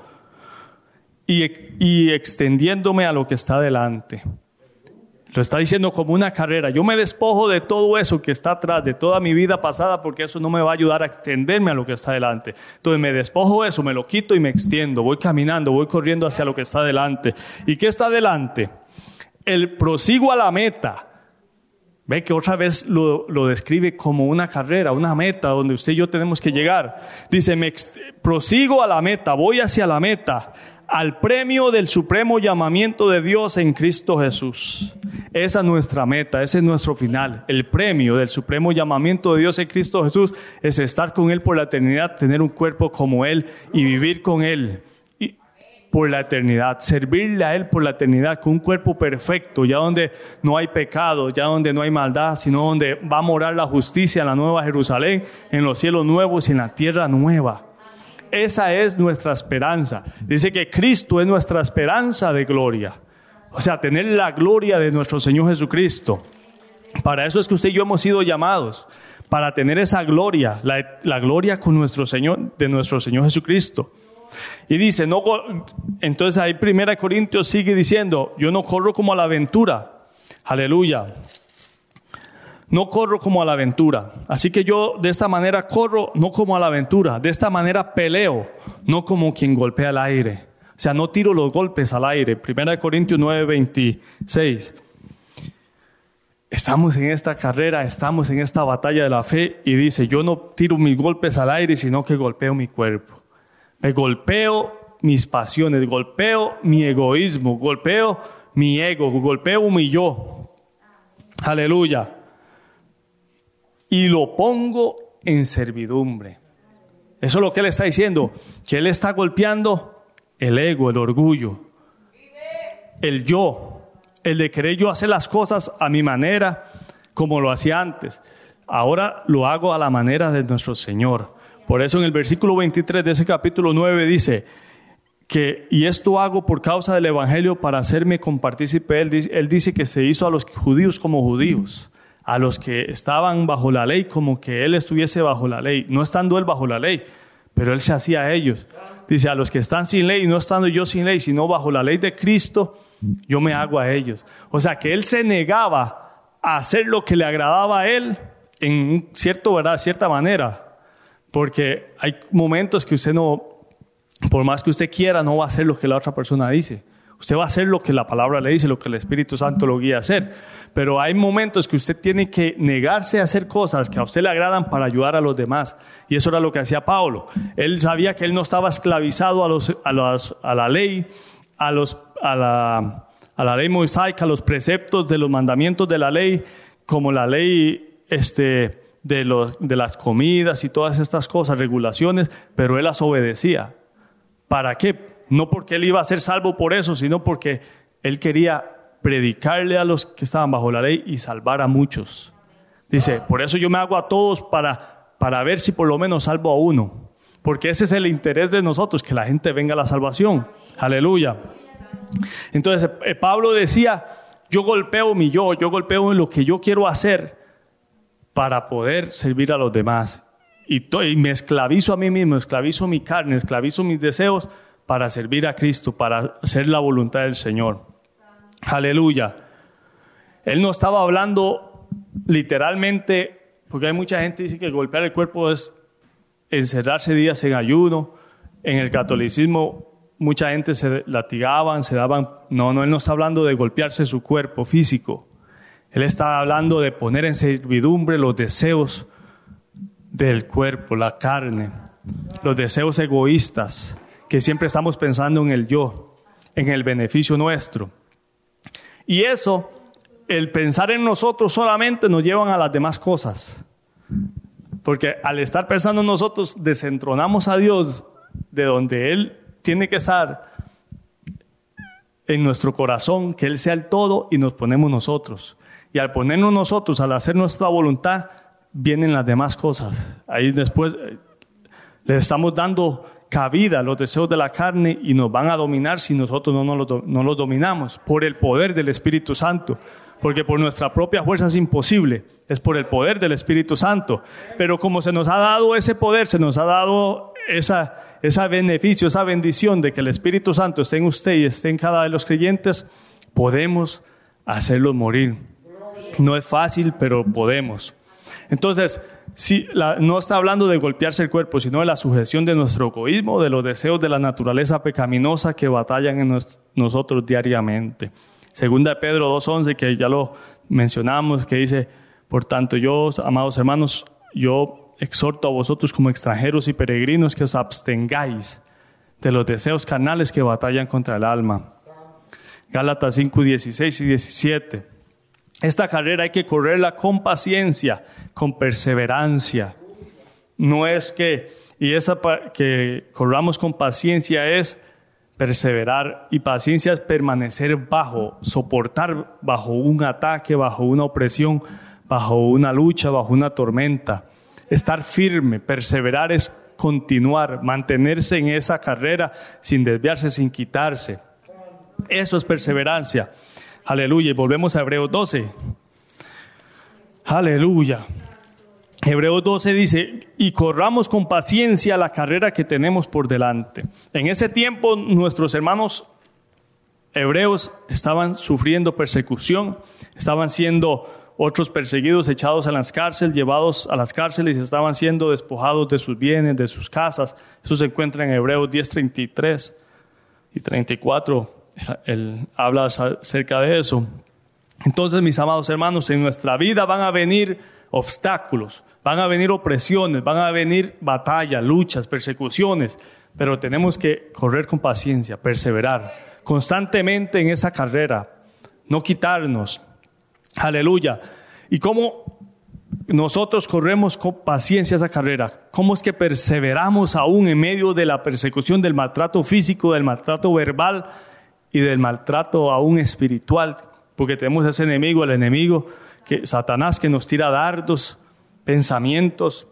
Y extendiéndome a lo que está delante. Lo está diciendo como una carrera. Yo me despojo de todo eso que está atrás, de toda mi vida pasada, porque eso no me va a ayudar a extenderme a lo que está delante. Entonces me despojo de eso, me lo quito y me extiendo. Voy caminando, voy corriendo hacia lo que está delante. ¿Y qué está delante? El prosigo a la meta. Ve que otra vez lo describe como una carrera, una meta donde usted y yo tenemos que llegar. Dice, prosigo a la meta, voy hacia la meta, al premio del supremo llamamiento de Dios en Cristo Jesús. Esa es nuestra meta, ese es nuestro final. El premio del supremo llamamiento de Dios en Cristo Jesús es estar con Él por la eternidad, tener un cuerpo como Él y vivir con Él. por la eternidad, servirle a Él por la eternidad con un cuerpo perfecto, ya donde no hay pecado, ya donde no hay maldad, sino donde va a morar la justicia en la nueva Jerusalén, en los cielos nuevos y en la tierra nueva. Esa es nuestra esperanza. Dice que Cristo es nuestra esperanza de gloria. O sea, tener la gloria de nuestro Señor Jesucristo. Para eso es que usted y yo hemos sido llamados, para tener esa gloria, la gloria con nuestro Señor, de nuestro Señor Jesucristo. Y dice, entonces ahí 1 Corintios sigue diciendo, yo no corro como a la aventura. Aleluya. No corro como a la aventura. Así que yo de esta manera corro, no como a la aventura. De esta manera peleo, no como quien golpea el aire. O sea, no tiro los golpes al aire. 1 Corintios 9:26. Estamos en esta carrera, estamos en esta batalla de la fe. Y dice, yo no tiro mis golpes al aire, sino que golpeo mi cuerpo. Me golpeo mis pasiones, golpeo mi egoísmo, golpeo mi ego, golpeo mi yo. Aleluya. Y lo pongo en servidumbre. Eso es lo que él está diciendo, que él está golpeando el ego, el orgullo, el yo, el de querer yo hacer las cosas a mi manera, como lo hacía antes. Ahora lo hago a la manera de nuestro Señor. Por eso en el versículo 23 de ese capítulo 9 dice que, y esto hago por causa del evangelio para hacerme compartícipe. Él dice que se hizo a los judíos como judíos, a los que estaban bajo la ley como que él estuviese bajo la ley, no estando él bajo la ley, pero él se hacía a ellos. Dice, a los que están sin ley, no estando yo sin ley, sino bajo la ley de Cristo, yo me hago a ellos. O sea, que él se negaba a hacer lo que le agradaba a él en cierta manera, porque hay momentos que usted no, por más que usted quiera, no va a hacer lo que la otra persona dice. Usted va a hacer lo que la palabra le dice, lo que el Espíritu Santo lo guía a hacer. Pero hay momentos que usted tiene que negarse a hacer cosas que a usted le agradan para ayudar a los demás. Y eso era lo que hacía Pablo. Él sabía que él no estaba esclavizado a la ley, a la ley mosaica, a los preceptos de los mandamientos de la ley, como la ley de las comidas y todas estas cosas, regulaciones, pero él las obedecía. ¿Para qué? No porque él iba a ser salvo por eso, sino porque él quería predicarle a los que estaban bajo la ley y salvar a muchos. Dice, por eso yo me hago a todos para ver si por lo menos salvo a uno. Porque ese es el interés de nosotros, que la gente venga a la salvación. Aleluya. Entonces Pablo decía, yo golpeo mi yo golpeo en lo que yo quiero hacer para poder servir a los demás. Y me esclavizo a mí mismo, esclavizo mi carne, esclavizo mis deseos para servir a Cristo, para hacer la voluntad del Señor. Aleluya. Él no estaba hablando literalmente, porque hay mucha gente que dice que golpear el cuerpo es encerrarse días en ayuno. En el catolicismo mucha gente se latigaban, se daban. No, él no está hablando de golpearse su cuerpo físico. Él está hablando de poner en servidumbre los deseos del cuerpo, la carne, los deseos egoístas, que siempre estamos pensando en el yo, en el beneficio nuestro. Y eso, el pensar en nosotros solamente nos llevan a las demás cosas. Porque al estar pensando en nosotros, desentronamos a Dios de donde Él tiene que estar en nuestro corazón, que Él sea el todo, y nos ponemos nosotros. Y al ponernos nosotros, al hacer nuestra voluntad, vienen las demás cosas. Ahí después le estamos dando cabida a los deseos de la carne y nos van a dominar si nosotros no los dominamos por el poder del Espíritu Santo. Porque por nuestra propia fuerza es imposible, es por el poder del Espíritu Santo. Pero como se nos ha dado ese poder, se nos ha dado ese beneficio, esa bendición de que el Espíritu Santo esté en usted y esté en cada uno de los creyentes, podemos hacerlos morir. No es fácil, pero podemos. Entonces, no está hablando de golpearse el cuerpo, sino de la sujeción de nuestro egoísmo, de los deseos de la naturaleza pecaminosa que batallan en nosotros diariamente. Segunda de Pedro 2:11, que ya lo mencionamos, que dice, por tanto yo, amados hermanos, yo exhorto a vosotros como extranjeros y peregrinos que os abstengáis de los deseos carnales que batallan contra el alma. Gálatas 5:16 y 17. Esta carrera hay que correrla con paciencia, con perseverancia. No es que corramos con paciencia es Perseverar y paciencia es permanecer soportar bajo un ataque, bajo una opresión, bajo una lucha, bajo una tormenta. Estar firme, perseverar es continuar, mantenerse en esa carrera sin desviarse, sin quitarse. Eso es perseverancia. Aleluya. Y volvemos a Hebreos 12. Aleluya. Hebreos 12 dice, y corramos con paciencia la carrera que tenemos por delante. En ese tiempo nuestros hermanos hebreos estaban sufriendo persecución, estaban siendo otros perseguidos, echados a las cárceles, llevados a las cárceles, estaban siendo despojados de sus bienes, de sus casas. Eso se encuentra en Hebreos 10, 33 y 34. Él habla acerca de eso. Entonces, mis amados hermanos, en nuestra vida van a venir obstáculos, van a venir opresiones, van a venir batallas, luchas, persecuciones, pero tenemos que correr con paciencia, perseverar constantemente en esa carrera, no quitarnos. Aleluya. ¿Y cómo nosotros corremos con paciencia esa carrera? ¿Cómo es que perseveramos aún en medio de la persecución, del maltrato físico, del maltrato verbal y del maltrato aún espiritual? Porque tenemos ese enemigo, el enemigo Satanás, que nos tira dardos, pensamientos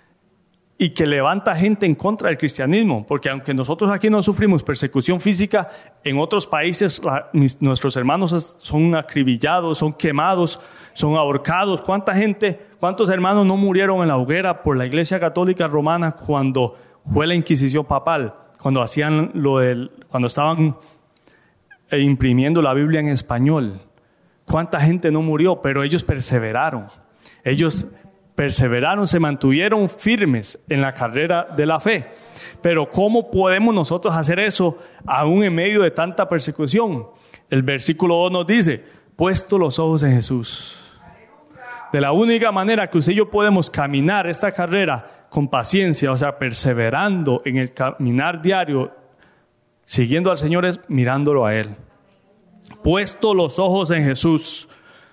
y que levanta gente en contra del cristianismo. Porque aunque nosotros aquí no sufrimos persecución física, en otros países nuestros hermanos son acribillados, son quemados, son ahorcados. ¿Cuántos hermanos no murieron en la hoguera por la Iglesia Católica Romana cuando fue la Inquisición papal? Cuando cuando estaban imprimiendo la Biblia en español. ¿Cuánta gente no murió? Pero ellos perseveraron. Ellos perseveraron, se mantuvieron firmes en la carrera de la fe. Pero ¿cómo podemos nosotros hacer eso aún en medio de tanta persecución? El versículo 2 nos dice, puesto los ojos en Jesús. De la única manera que usted y yo podemos caminar esta carrera con paciencia, o sea, perseverando en el caminar diario, siguiendo al Señor, es mirándolo a Él. Puesto los ojos en Jesús,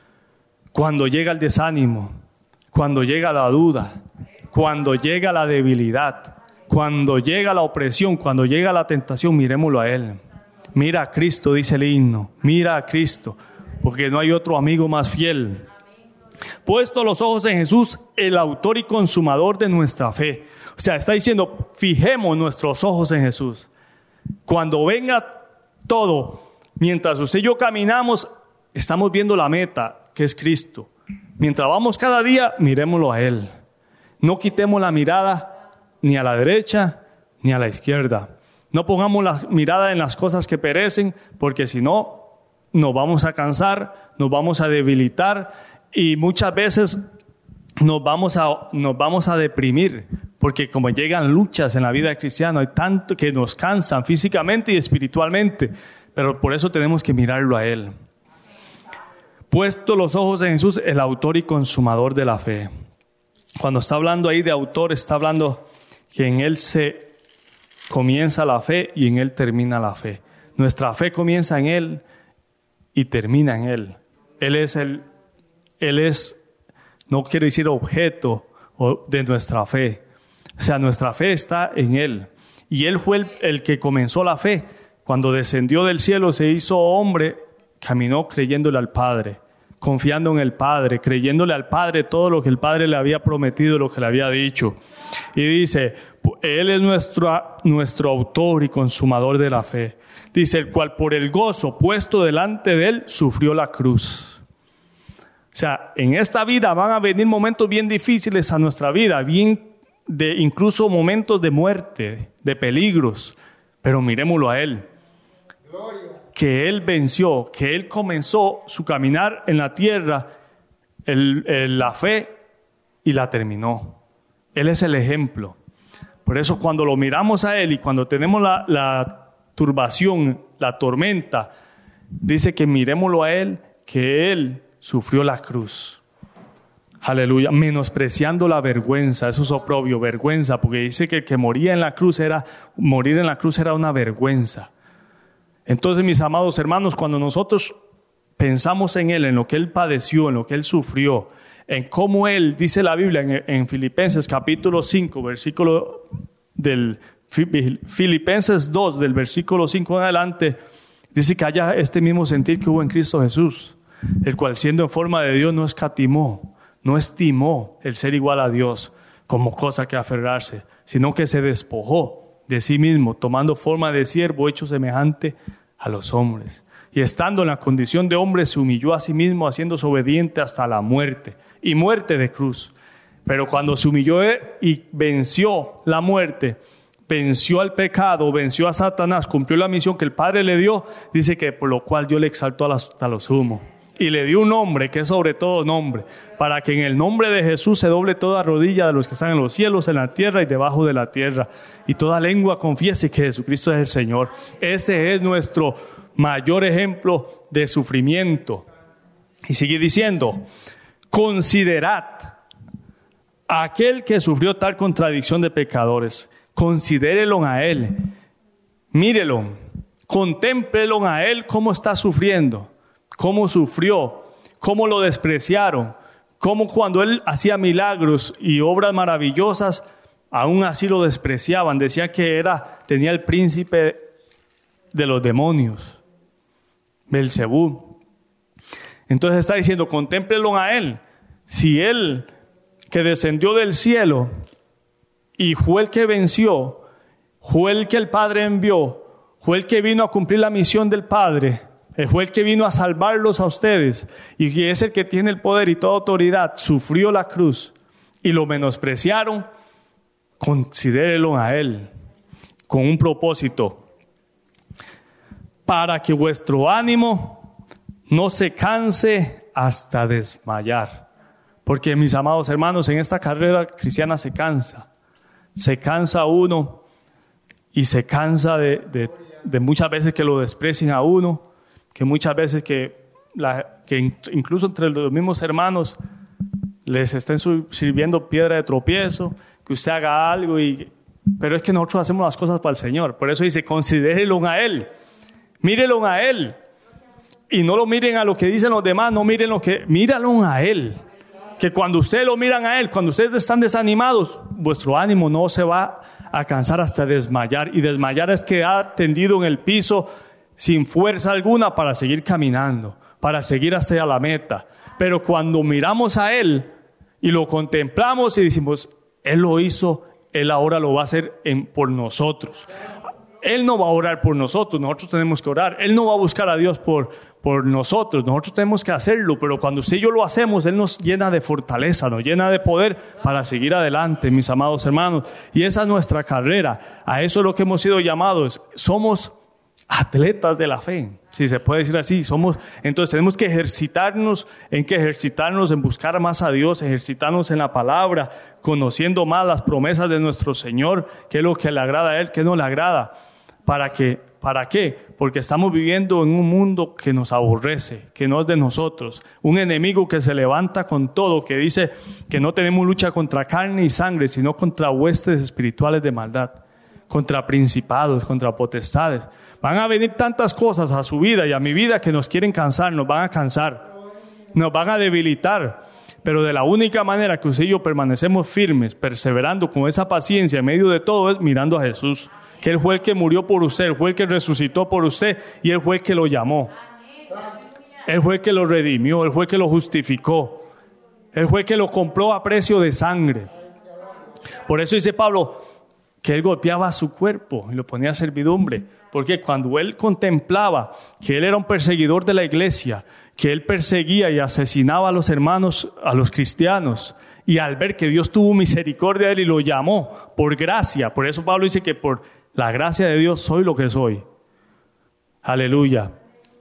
cuando llega el desánimo, cuando llega la duda, cuando llega la debilidad, cuando llega la opresión, cuando llega la tentación, mirémoslo a Él. Mira a Cristo, dice el himno, mira a Cristo, porque no hay otro amigo más fiel. Puesto los ojos en Jesús, el autor y consumador de nuestra fe. O sea, está diciendo, fijemos nuestros ojos en Jesús. Cuando venga todo, mientras usted y yo caminamos, estamos viendo la meta, que es Cristo. Mientras vamos cada día, mirémoslo a Él. No quitemos la mirada ni a la derecha ni a la izquierda. No pongamos la mirada en las cosas que perecen, porque si no, nos vamos a cansar, nos vamos a debilitar y muchas veces nos vamos a deprimir, porque como llegan luchas en la vida cristiana, hay tanto que nos cansan físicamente y espiritualmente. Pero por eso tenemos que mirarlo a Él. Puesto los ojos en Jesús, el autor y consumador de la fe. Cuando está hablando ahí de autor, está hablando que en Él se comienza la fe y en Él termina la fe. Nuestra fe comienza en Él y termina en Él. Él es, no quiero decir objeto de nuestra fe. O sea, nuestra fe está en Él. Y Él fue el que comenzó la fe. Cuando descendió del cielo, se hizo hombre, caminó creyéndole al Padre, confiando en el Padre, creyéndole al Padre todo lo que el Padre le había prometido, lo que le había dicho. Y dice, Él es nuestro autor y consumador de la fe. Dice, el cual por el gozo puesto delante de Él, sufrió la cruz. O sea, en esta vida van a venir momentos bien difíciles a nuestra vida, incluso momentos de muerte, de peligros, pero mirémoslo a Él. Que Él venció, que Él comenzó su caminar en la tierra, la fe, y la terminó. Él es el ejemplo. Por eso cuando lo miramos a Él y cuando tenemos la turbación, la tormenta, dice que mirémoslo a Él, que Él sufrió la cruz. Aleluya, menospreciando la vergüenza, eso es oprobio, vergüenza, porque dice que el que morir en la cruz era una vergüenza. Entonces, mis amados hermanos, cuando nosotros pensamos en Él, en lo que Él padeció, en lo que Él sufrió, en cómo Él, dice la Biblia en Filipenses capítulo 5, versículo del Filipenses 2, del versículo 5 en adelante, dice que haya este mismo sentir que hubo en Cristo Jesús, el cual siendo en forma de Dios no escatimó, no estimó el ser igual a Dios como cosa que aferrarse, sino que se despojó de sí mismo, tomando forma de siervo, hecho semejante a los hombres. Y estando en la condición de hombre, se humilló a sí mismo, haciéndose obediente hasta la muerte, y muerte de cruz. Pero cuando se humilló y venció la muerte, venció al pecado, venció a Satanás, cumplió la misión que el Padre le dio, dice que por lo cual Dios le exaltó hasta lo sumo. Y le dio un nombre que es sobre todo nombre, para que en el nombre de Jesús se doble toda rodilla de los que están en los cielos, en la tierra y debajo de la tierra. Y toda lengua confiese que Jesucristo es el Señor. Ese es nuestro mayor ejemplo de sufrimiento. Y sigue diciendo, considerad a aquel que sufrió tal contradicción de pecadores. Considérelo a Él, mírelo, contémplelo a Él cómo está sufriendo, cómo sufrió, cómo lo despreciaron, cómo cuando Él hacía milagros y obras maravillosas, aún así lo despreciaban. Decía que tenía el príncipe de los demonios, Belcebú. Entonces está diciendo, contémplelo a Él. Si Él, que descendió del cielo y fue el que venció, fue el que el Padre envió, fue el que vino a cumplir la misión del Padre, fue el que vino a salvarlos a ustedes, y que es el que tiene el poder y toda autoridad, sufrió la cruz y lo menospreciaron, considérelo a Él con un propósito, para que vuestro ánimo no se canse hasta desmayar. Porque, mis amados hermanos, en esta carrera cristiana se cansa uno, y se cansa de muchas veces que lo desprecien a uno, que muchas veces que incluso entre los mismos hermanos les estén sirviendo piedra de tropiezo, que usted haga algo, pero es que nosotros hacemos las cosas para el Señor. Por eso dice, considérelo a Él, mírelo a Él, y no lo miren a lo que dicen los demás, míralo a Él. Que cuando ustedes lo miran a Él, cuando ustedes están desanimados, vuestro ánimo no se va a cansar hasta desmayar. Y desmayar es quedar tendido en el piso sin fuerza alguna para seguir caminando, para seguir hacia la meta. Pero cuando miramos a Él y lo contemplamos y decimos, Él lo hizo, Él ahora lo va a hacer por nosotros. Él no va a orar por nosotros tenemos que orar. Él no va a buscar a Dios por nosotros tenemos que hacerlo. Pero cuando usted y yo lo hacemos, Él nos llena de fortaleza, nos llena de poder para seguir adelante, mis amados hermanos. Y esa es nuestra carrera. A eso es lo que hemos sido llamados. Somos atletas de la fe, si se puede decir así. Entonces tenemos que ejercitarnos en buscar más a Dios, ejercitarnos en la palabra, conociendo más las promesas de nuestro Señor, qué es lo que le agrada a Él, qué no le agrada. ¿Para qué? Porque estamos viviendo en un mundo que nos aborrece, que no es de nosotros. Un enemigo que se levanta con todo, que dice que no tenemos lucha contra carne y sangre, sino contra huestes espirituales de maldad, contra principados, contra potestades. Van a venir tantas cosas a su vida y a mi vida que nos quieren cansar, nos van a cansar, nos van a debilitar. Pero de la única manera que usted y yo permanecemos firmes, perseverando con esa paciencia en medio de todo, es mirando a Jesús. Que Él fue el que murió por usted, Él fue el que resucitó por usted y Él fue el que lo llamó. Él fue el que lo redimió, Él fue el que lo justificó. Él fue el que lo compró a precio de sangre. Por eso dice Pablo que Él golpeaba su cuerpo y lo ponía a servidumbre. Porque cuando Él contemplaba que Él era un perseguidor de la iglesia, que Él perseguía y asesinaba a los hermanos, a los cristianos, y al ver que Dios tuvo misericordia de Él y lo llamó por gracia, por eso Pablo dice que por la gracia de Dios soy lo que soy. Aleluya.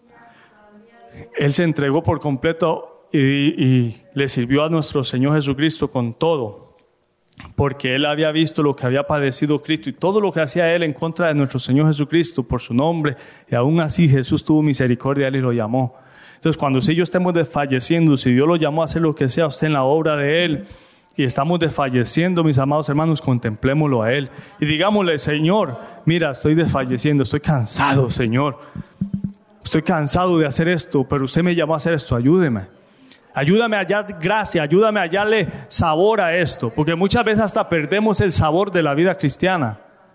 Él se entregó por completo y le sirvió a nuestro Señor Jesucristo con todo, porque Él había visto lo que había padecido Cristo y todo lo que hacía Él en contra de nuestro Señor Jesucristo por su nombre, y aún así Jesús tuvo misericordia de Él y lo llamó. Entonces, cuando usted y yo estemos desfalleciendo, si Dios lo llamó a hacer lo que sea usted en la obra de Él, y estamos desfalleciendo, mis amados hermanos, contemplémoslo a Él. Y digámosle, Señor, mira, estoy desfalleciendo, estoy cansado, Señor. Estoy cansado de hacer esto, pero usted me llamó a hacer esto, ayúdeme. Ayúdame a hallar gracia, ayúdame a hallarle sabor a esto. Porque muchas veces hasta perdemos el sabor de la vida cristiana.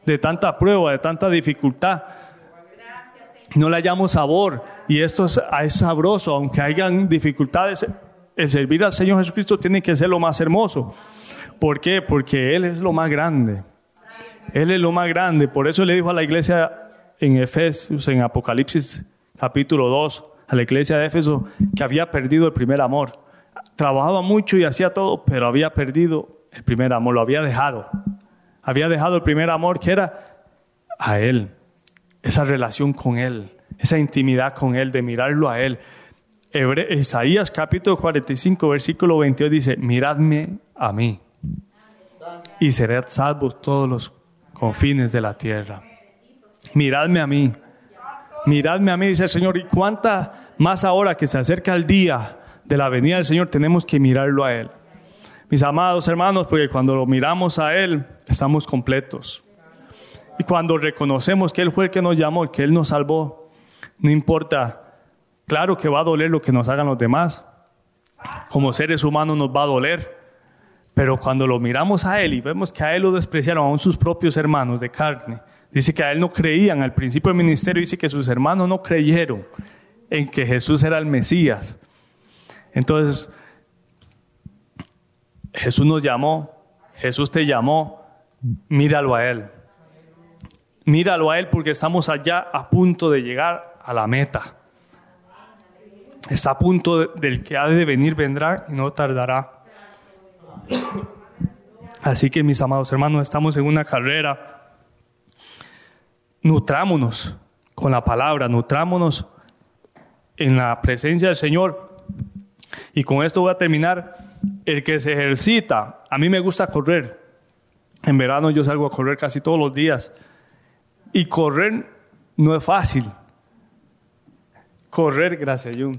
de tanta prueba, de tanta dificultad. No le hallamos sabor. Y esto es sabroso, aunque hayan dificultades. El servir al Señor Jesucristo tiene que ser lo más hermoso. ¿Por qué? Porque Él es lo más grande. Él es lo más grande. Por eso le dijo a la iglesia en Efesios, en Apocalipsis capítulo 2, a la iglesia de Éfeso, que había perdido el primer amor. Trabajaba mucho y hacía todo, pero había perdido el primer amor, lo había dejado. Había dejado el primer amor, que era a Él, esa relación con Él, esa intimidad con Él, de mirarlo a Él. Isaías capítulo 45, versículo 22 dice, miradme a mí y seré salvos todos los confines de la tierra. Miradme a mí, dice el Señor. Y cuánta más ahora que se acerca el día de la venida del Señor, tenemos que mirarlo a Él. Mis amados hermanos, porque cuando lo miramos a Él, estamos completos. Y cuando reconocemos que Él fue el que nos llamó, que Él nos salvó, no importa, claro que va a doler lo que nos hagan los demás. Como seres humanos nos va a doler. Pero cuando lo miramos a Él y vemos que a Él lo despreciaron, aún sus propios hermanos de carne, dice que a Él no creían. Al principio del ministerio dice que sus hermanos no creyeron en que Jesús era el Mesías. Entonces, Jesús nos llamó, Jesús te llamó, míralo a Él. Míralo a Él porque estamos allá a punto de llegar a la meta. Está a punto del que ha de venir, vendrá y no tardará. Así que mis amados hermanos, estamos en una carrera. Nutrámonos con la palabra, nutrámonos en la presencia del Señor. Y con esto voy a terminar. El que se ejercita, a mí me gusta correr. En verano yo salgo a correr casi todos los días. Y correr no es fácil. Correr, gracias, Jun.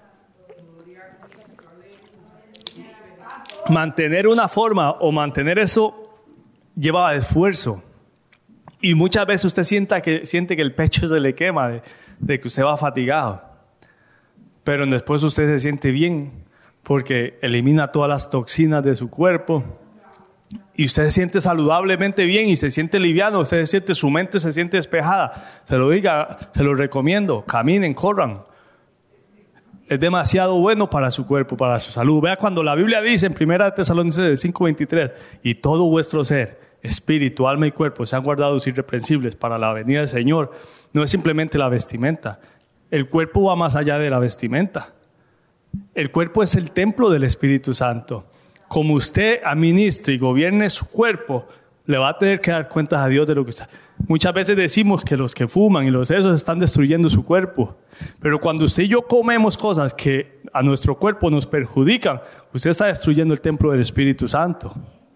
Mantener una forma o mantener eso lleva esfuerzo. Y muchas veces usted siente que el pecho se le quema de que usted va fatigado. Pero después usted se siente bien porque elimina todas las toxinas de su cuerpo. Y usted se siente saludablemente bien y se siente liviano. Usted se siente, su mente se siente despejada. Se lo recomiendo. Caminen, corran. Es demasiado bueno para su cuerpo, para su salud. Vea cuando la Biblia dice en 1 Tesalonicenses 5:23, y todo vuestro ser, espíritu, alma y cuerpo, sean guardados irreprensibles para la venida del Señor. No es simplemente la vestimenta. El cuerpo va más allá de la vestimenta. El cuerpo es el templo del Espíritu Santo. Como usted administre y gobierne su cuerpo, le va a tener que dar cuentas a Dios de lo que usted... Muchas veces decimos que los que fuman y los esos están destruyendo su cuerpo. Pero cuando usted y yo comemos cosas que a nuestro cuerpo nos perjudican, usted está destruyendo el templo del Espíritu Santo.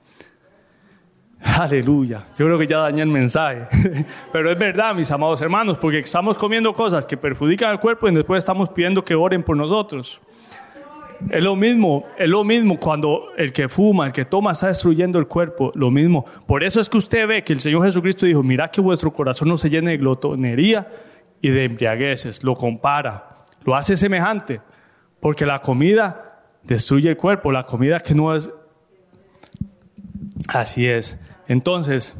Aleluya. Yo creo que ya dañé el mensaje. Pero es verdad, mis amados hermanos, porque estamos comiendo cosas que perjudican al cuerpo y después estamos pidiendo que oren por nosotros. Es lo mismo cuando el que fuma, el que toma está destruyendo el cuerpo, lo mismo. Por eso es que usted ve que el Señor Jesucristo dijo, mirad que vuestro corazón no se llene de glotonería y de embriagueces. Lo compara, lo hace semejante, porque la comida destruye el cuerpo, la comida que no es... Así es. Entonces,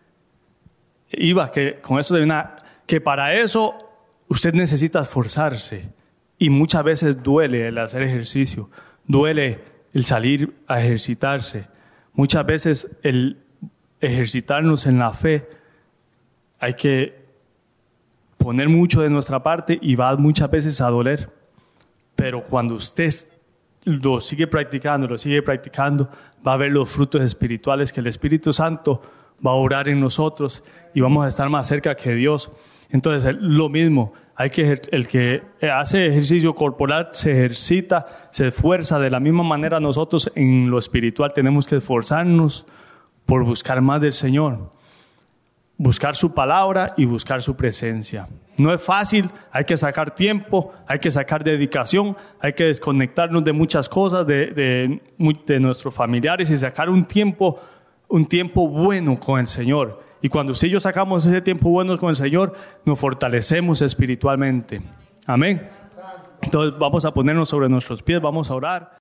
que con eso que para eso usted necesita esforzarse. Y muchas veces duele el hacer ejercicio, duele el salir a ejercitarse. Muchas veces el ejercitarnos en la fe, hay que poner mucho de nuestra parte y va muchas veces a doler. Pero cuando usted lo sigue practicando, va a ver los frutos espirituales que el Espíritu Santo va a obrar en nosotros y vamos a estar más cerca que Dios. Entonces, lo mismo. El que hace ejercicio corporal se ejercita, se esfuerza. De la misma manera nosotros en lo espiritual tenemos que esforzarnos por buscar más del Señor. Buscar su palabra y buscar su presencia. No es fácil, hay que sacar tiempo, hay que sacar dedicación, hay que desconectarnos de muchas cosas, de nuestros familiares y sacar un tiempo bueno con el Señor. Y cuando usted y yo sacamos ese tiempo bueno con el Señor, nos fortalecemos espiritualmente. Amén. Entonces vamos a ponernos sobre nuestros pies, vamos a orar.